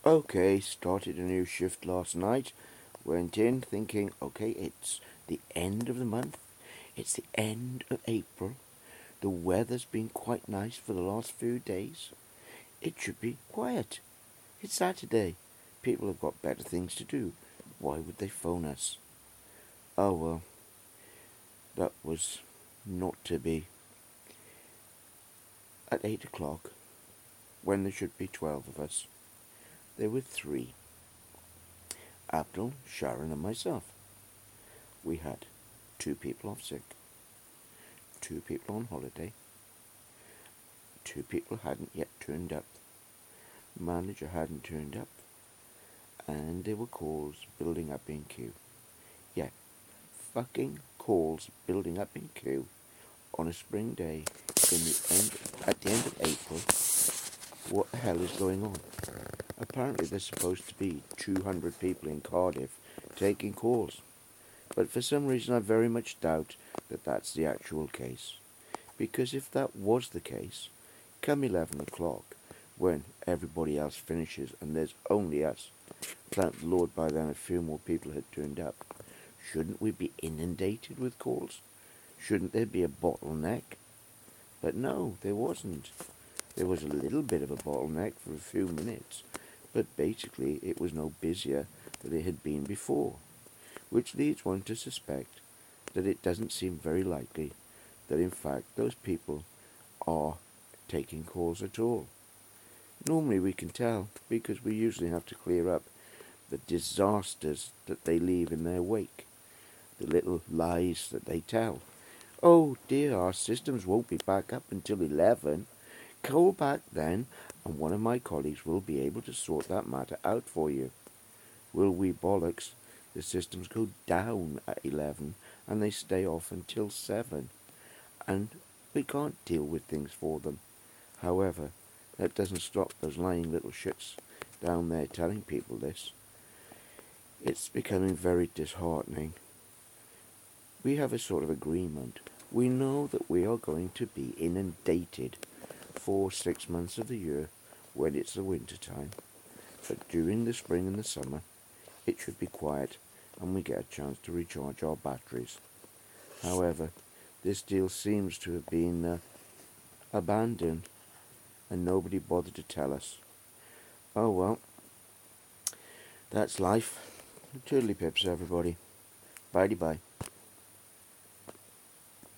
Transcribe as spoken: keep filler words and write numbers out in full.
Okay, started a new shift last night. Went in thinking, okay, it's the end of the month. It's the end of April. The weather's been quite nice for the last few days. It should be quiet. It's Saturday. People have got better things to do. Why would they phone us? Oh well, that was not to be. At eight o'clock, when there should be twelve of us, there were three. Abdul, Sharon and myself. We had two people off sick, two people on holiday, two people hadn't yet turned up, manager hadn't turned up, and there were calls building up in queue. Yeah, fucking calls building up in queue on a spring day in the end at the end of April. What the hell is going on? Apparently there's supposed to be two hundred people in Cardiff taking calls, but for some reason I very much doubt that that's the actual case. Because if that was the case, come eleven o'clock, when everybody else finishes and there's only us, thank the Lord by then a few more people had turned up, shouldn't we be inundated with calls? Shouldn't there be a bottleneck? But no, there wasn't. There was a little bit of a bottleneck for a few minutes, but basically it was no busier than it had been before, which leads one to suspect that it doesn't seem very likely that in fact those people are taking calls at all. Normally we can tell because we usually have to clear up the disasters that they leave in their wake, the little lies that they tell. Oh dear, our systems won't be back up until eleven. Call back then and one of my colleagues will be able to sort that matter out for you. Will we bollocks, the systems go down at eleven and they stay off until seven. And we can't deal with things for them. However, that doesn't stop those lying little shits down there telling people this. It's becoming very disheartening. We have a sort of agreement. We know that we are going to be inundated for six months of the year when it's the winter time. But during the spring and the summer, it should be quiet and we get a chance to recharge our batteries. However, this deal seems to have been uh, abandoned and nobody bothered to tell us. Oh well, that's life. Toodly pips everybody. Bye bye.